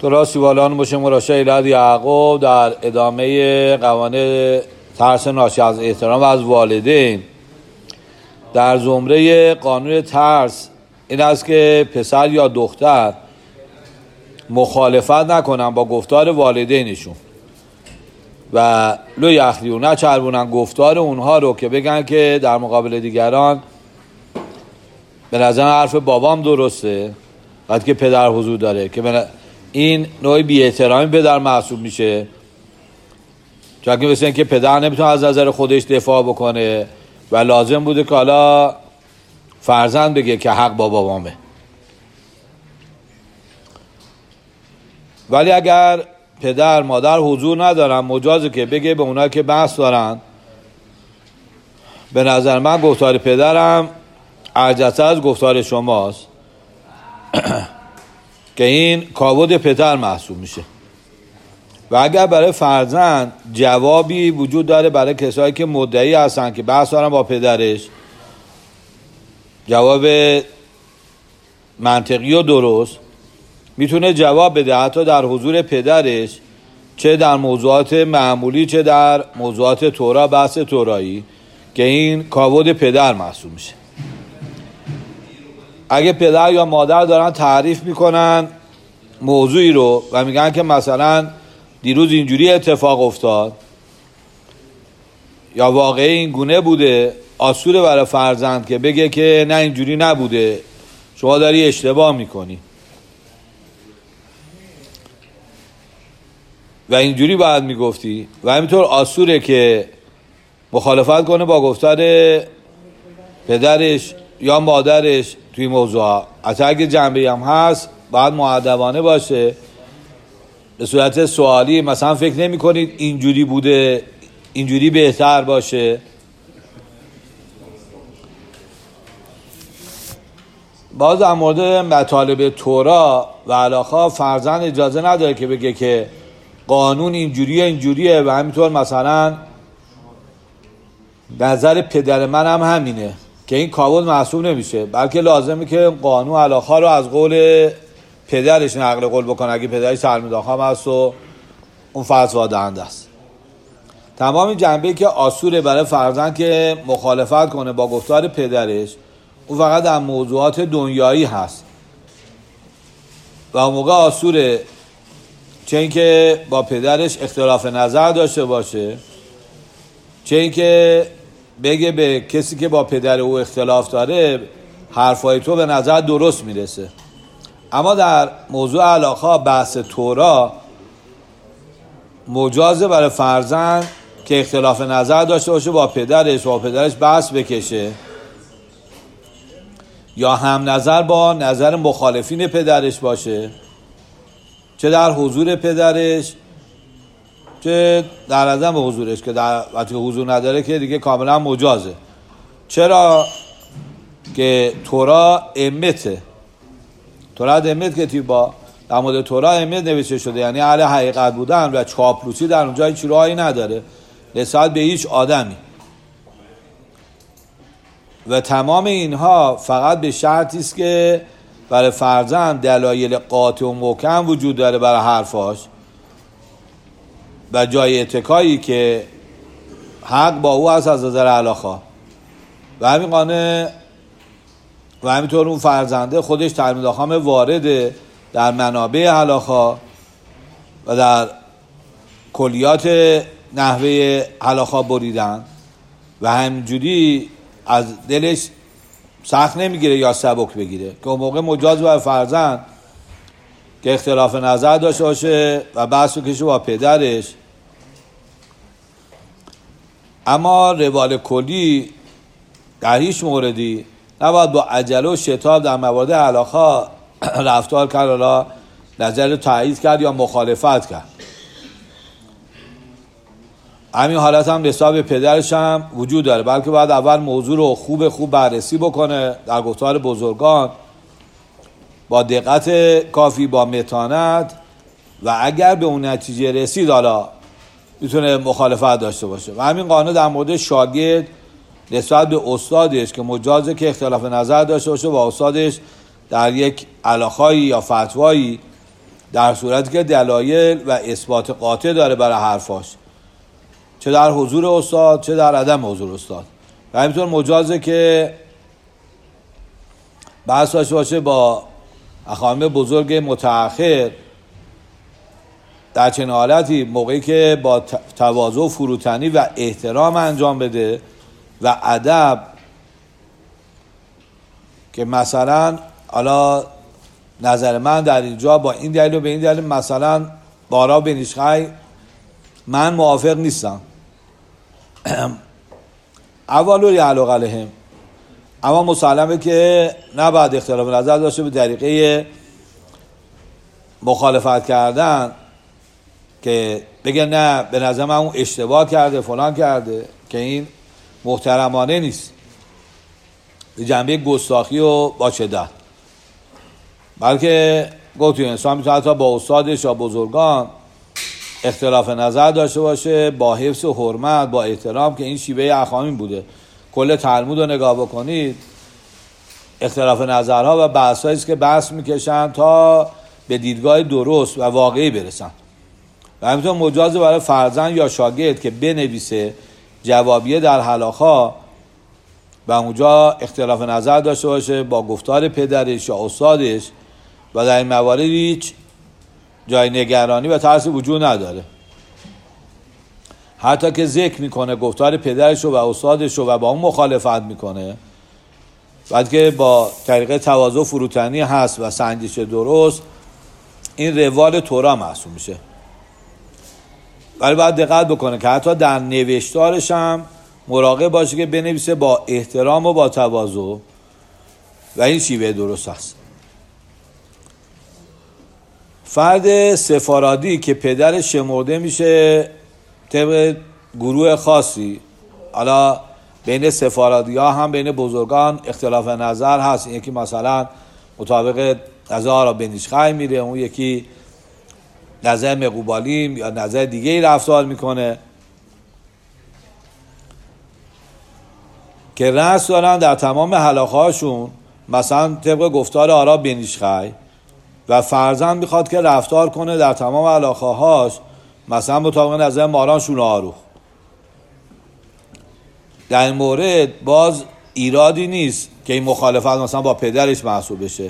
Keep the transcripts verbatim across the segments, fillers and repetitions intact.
درستی والان باشه مراشع ایلاد یعقوب در ادامه قوانین ترس ناشی از احترام و از والدین. در زمره قانون ترس این است که پسر یا دختر مخالفت نکنن با گفتار والدینشون و لو یخلیو نچربونن گفتار اونها رو که بگن که در مقابل دیگران به نظر حرف بابام درسته وقتی که پدر حضور داره، که این نوعی بی احترامی پدر محسوب میشه، چون که مثل این که پدر نمیتونه از نظر خودش دفاع بکنه و لازم بوده که حالا فرزند بگه که حق با بابامه. ولی اگر پدر مادر حضور ندارن مجازه که بگه به اونایی که بحث دارن به نظر من گفتار پدرم ارجح‌تر از گفتار شماست که این کاود پدر محسوب میشه. و اگر برای فرزند جوابی وجود داره برای کسایی که مدعی هستن که بحث دارن با پدرش، جواب منطقی و درست، میتونه جواب بده حتی در حضور پدرش، چه در موضوعات معمولی چه در موضوعات تورا، بحث تورایی، که این کاود پدر محسوب میشه. اگه پدر یا مادر دارن تعریف میکنن موضوعی رو و میگن که مثلا دیروز اینجوری اتفاق افتاد یا واقعی این گونه بوده، آسوره برای فرزند که بگه که نه اینجوری نبوده، شما داری اشتباه میکنی و اینجوری باید میگفتی. و همینطور آسوره که مخالفت کنه با گفتار پدرش یا مادرش توی موضوع. حتی اگه جنبه هم هست باید مؤدبانه باشه، به صورت سوالی، مثلا فکر نمی کنید اینجوری بوده اینجوری بهتر باشه. باز در مورد مطالب تورا و علاقه فرزند اجازه نداره که بگه که قانون اینجوریه اینجوریه و همینطور مثلا نظر پدر من هم همینه، که این کاود محسوب نمیشه، بلکه لازمه که قانون علاقه رو از قول پدرش نقل قول بکنه اگه پدرش سرمداخم هست و اون فتوا دهنده است. تمام این جنبه‌ای که آسوره برای فرزند که مخالفت کنه با گفتار پدرش، اون فقط در موضوعات دنیایی هست و اون موقع آسوره چه اینکه با پدرش اختلاف نظر داشته باشه، چه اینکه بگه به کسی که با پدر او اختلاف داره حرفای تو به نظر درست میرسه. اما در موضوع علاقه بحث تورا مجازه برای فرزند که اختلاف نظر داشته باشه با پدرش و با پدرش بحث بکشه یا هم نظر با نظر مخالفین پدرش باشه، چه در حضور پدرش چه در عدم حضورش، که در وقتی حضور نداره که دیگه کاملا مجازه. چرا؟ که تورا امته، تورا امت که توی با در مورد تورا امت نوشته شده، یعنی اهل حقیقت بودن و چاپلوسی در اونجا هیچ راهی نداره نسبت به هیچ آدمی. و تمام اینها فقط به شرطی است که برای فرزند دلایل قاطع و محکم وجود داره برای حرفاش و جای اتکایی که حق با او هست از نظر علاقه. و همین قانه و همینطور اون فرزنده خودش تعلیم داخم وارده در منابع علاقه و در کلیات نحوه علاقه بریدن و همینجوری از دلش سخت نمیگیره یا سبک بگیره، که اون موقع مجاز برای فرزند که اختلاف نظر داشته باشه و بحث بکشه با پدرش. اما روال کلی در هیچ موردی نباید با عجله و شتاب در موارد علاقه رفتار کرد، حالا نظر رو تایید کرد یا مخالفت کرد. همین حالت هم نسبت به پدرش هم وجود داره، بلکه باید اول موضوع رو خوب خوب بررسی بکنه در گفتار بزرگان با دقت کافی، با متانت، و اگر به اون نتیجه رسید حالا میتونه مخالفت داشته باشه. و همین قانون در مورد شاگرد نسبت به استادش که مجازه که اختلاف نظر داشته باشه با استادش در یک علاقه‌ای یا فتوایی در صورتی که دلایل و اثبات قاطع داره برای حرفاش، چه در حضور استاد چه در عدم حضور استاد. و همینطور مجازه که بحث داشته باشه با اخوان بزرگ متأخر در چنین حالتی، موقعی که با تواضع و فروتنی و احترام انجام بده و ادب، که مثلا حالا نظر من در اینجا با این دلیل و به این دلیل مثلا بارا بنیشخی من موافق نیستم. اولوری علاقه علیهم، اما مسلمه که نباید اختلاف نظر داشته به طریقه مخالفت کردن که بگه نه به نظر من اون اشتباه کرده فلان کرده، که این محترمانه نیست، به جنبه گستاخی و با شدت. بلکه گفتیم انسان میتونه حتی با استادش یا بزرگان اختلاف نظر داشته باشه با حفظ و حرمت، با احترام، که این شیوه اخوانی بوده. کل تلمود رو نگاه بکنید، اختلاف نظرها و بحثایی است که بحث میکشن تا به دیدگاه درست و واقعی برسن. و همینطور مجازه برای فرزند یا شاگرد که بنویسه جوابیه در حلاخا و اونجا اختلاف نظر داشته باشه با گفتار پدرش یا استادش و در این موارد هیچ جای نگرانی و ترسی وجود نداره. حتی که ذکر میکنه گفتار پدرش و استادش و با اون مخالفت میکنه، بعد که با طریقه تواضع فروتنی هست و سنجش درست، این روال تورا محسوب میشه. ولی باید دقت بکنه که حتی در نوشتارش هم مراقب باشه که بنویسه با احترام و با تواضع و این شیوه درست است. فرد سفارادی که پدر شمرده میشه طبق گروه خاصی، حالا بین سفارادی ها هم بین بزرگان اختلاف نظر هست، یکی مثلا مطابق نظر آرا بنیشخی میره، اون یکی نظر مقوبالیم یا نظر دیگه ای رفتار میکنه، که رأس دارن در تمام حلاقه هاشون مثلا طبق گفتار آرا بنیشخی، و فرزند میخواد که رفتار کنه در تمام علاقه هاش مثلا مطابق نظر ماران شون آروخ. در این مورد باز ایرادی نیست که این مخالفت مثلا با پدرش محسوب بشه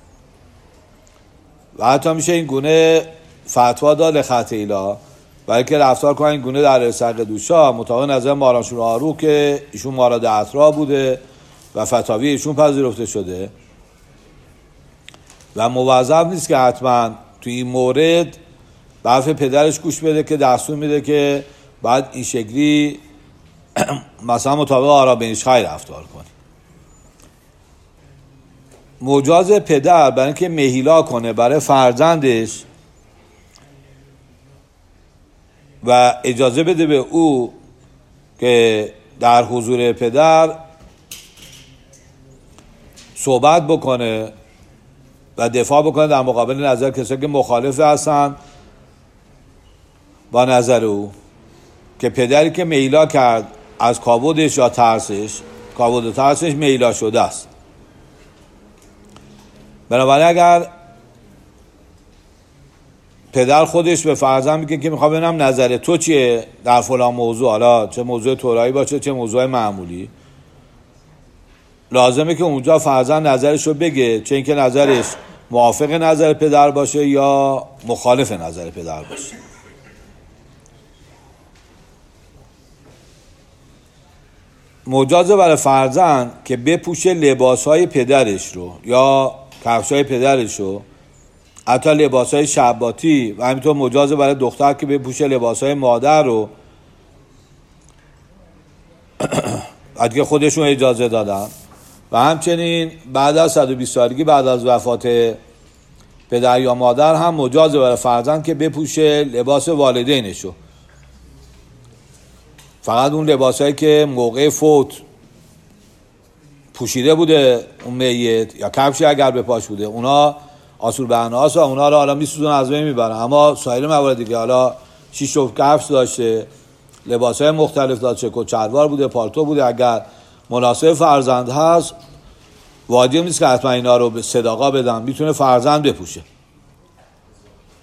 و حتی میشه این گونه فتوا داد خط ایلا، برای که رفتار کنه این گونه در سرق دوشا مطابق نظر ماران شون آروخ که ایشون ماراد اطرا بوده و فتاوی ایشون پذیرفته شده، و موظف نیست که حتما توی این مورد به حرف پدرش گوش بده که دستور میده که بعد این شکلی مثلا مطابق آرا بنیشخی رفتار کنی. مجاز پدر برای اینکه مهیلا کنه برای فرزندش و اجازه بده به او که در حضور پدر صحبت بکنه و دفاع بکنه در مقابل نظر کسایی که مخالف هستن با نظر او، که پدری که میلا کرد از کابودش یا ترسش، کابود و ترسش میلا شده است. بنابراین اگر پدر خودش به فرزند میگه که میخوام ببینم نظر تو چیه در فلان موضوع، حالا چه موضوع تورایی باشه چه موضوع معمولی، لازمه که اونجا فرزند نظرش رو بگه، چه اینکه نظرش موافق نظر پدر باشه یا مخالف نظر پدر باشه. مجازه برای فرزند که بپوشه لباسهای پدرش رو یا کفشای پدرش رو، حتی لباسهای شباتی، و همینطور مجازه برای دختر که بپوشه لباسهای مادر رو، حتی که خودشون اجازه دادن. و همچنین بعد از صد و بیست سالگی بعد از وفات پدر یا مادر هم مجازه برای فرزند که بپوشه لباس والدینشو، فقط اون لباسایی که موقع فوت پوشیده بوده اون میت یا کفشی اگر به پاش بوده اونا آسور بهناس و اونا رو حالا میسوزن از بین میبرن، اما سایر موارد دیگه حالا شیش جفت کفش داشته، لباسای مختلف داشته، کچلوار بوده، پالتو بوده، اگر مناسب فرزند هست واجب نیست که حتما اینا رو به صداقا بدن، میتونه فرزند بپوشه.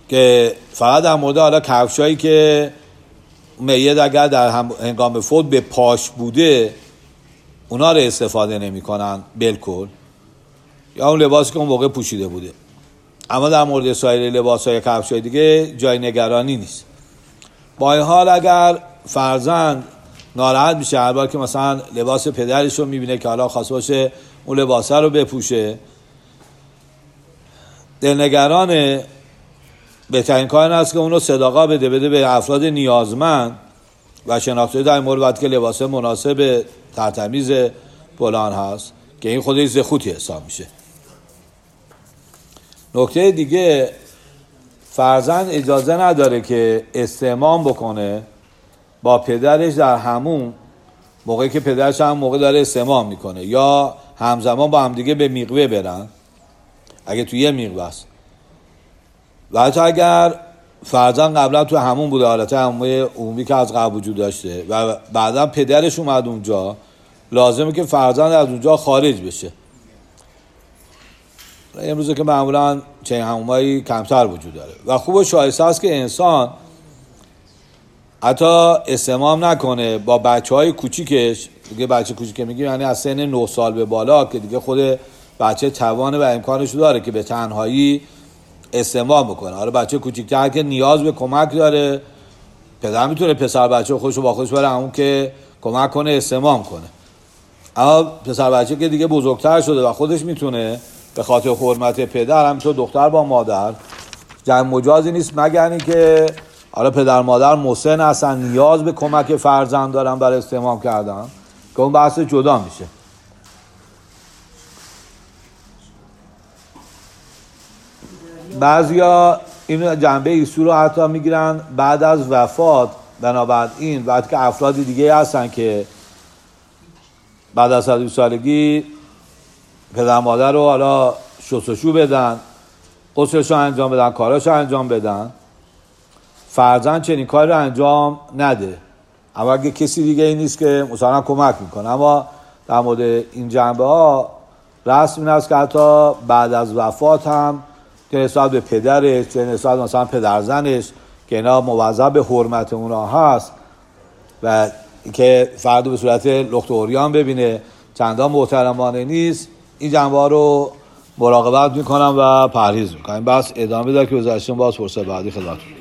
که فقط در مورد حالا کفشایی که میت اگر در هنگام فوت به پاش بوده اونا رو استفاده نمی کنن بالکل، یا اون لباسی که اون موقع پوشیده بوده. اما در مورد سایر لباس‌های کفش‌های دیگه جای نگرانی نیست. با این حال اگر فرزند ناراحت میشه هر بار که مثلا لباس پدرش رو میبینه که حالا خواسته باشه اون لباسه رو بپوشه، دلنگرانه، بهترین کار این است که اون رو صداقا بده بده به افراد نیازمند و شناخته در این مورد وقتی که لباس مناسب ترتمیز فلان هست که این خودش زخوتی حساب میشه. نکته دیگه، فرزند اجازه نداره که استعمام بکنه با پدرش در همون موقعی که پدرش هم موقع داره استعمام میکنه، یا همزمان با هم دیگه به میقوه برن اگه توی یه میقوه است. و حتی اگر فرزند قبلا تو همون بوده، حالت همون عمومی که از قبل وجود داشته و بعدا پدرش اومد اونجا، لازمه که فرزند از اونجا خارج بشه. امروزه که معمولا چنین همونهایی کمتر وجود داره و خوب و شایسته است که انسان حتی استعمام نکنه با بچه های کوچیکش. دیگه بچه کوچیک میگیم یعنی از سن نه سال به بالا که دیگه خود بچه توانه و امکانش داره که به تنهایی استعمام بکنه. آره بچه کوچیک‌تر که نیاز به کمک داره، پدر میتونه پسر بچه خودشو با خودش بره اون که کمک کنه استعمام کنه. اما پسر بچه که دیگه بزرگتر شده و خودش میتونه به خاطر حرمت پدر، همینطور دختر با مادر، جمع مجازی نیست مگر این که حالا پدر مادر مسن هستن نیاز به کمک فرزند دارن برای استعمام کردن که اون بحث جدا میشه. بعضیا این جنبه ایسو رو حتی میگیرن بعد از وفات، بنابراین بعد که افراد دیگه هستن که بعد از صد و بیست سالگی پدر مادر رو حالا شستشو بدن، غسلش رو انجام بدن، کاراش رو انجام بدن، فرزند چنین کاری رو انجام نده. اما اگه کسی دیگه این نیست که مثلا کمک میکنه. اما در مورد این جنبه ها رسم این است که حتی بعد از وفات هم که نسبت به پدرش، که نسبت مثلا پدرزنش که اینا موظف به حرمت اونا هست و که فرد به صورت لخت و عریان ببینه چندان محترمانه نیست، این جنبه ها رو مراقبت میکنم و پرهیز میکنم. بس ادامه دار که گذاشتم باز فرصت بعدی خدمتتون.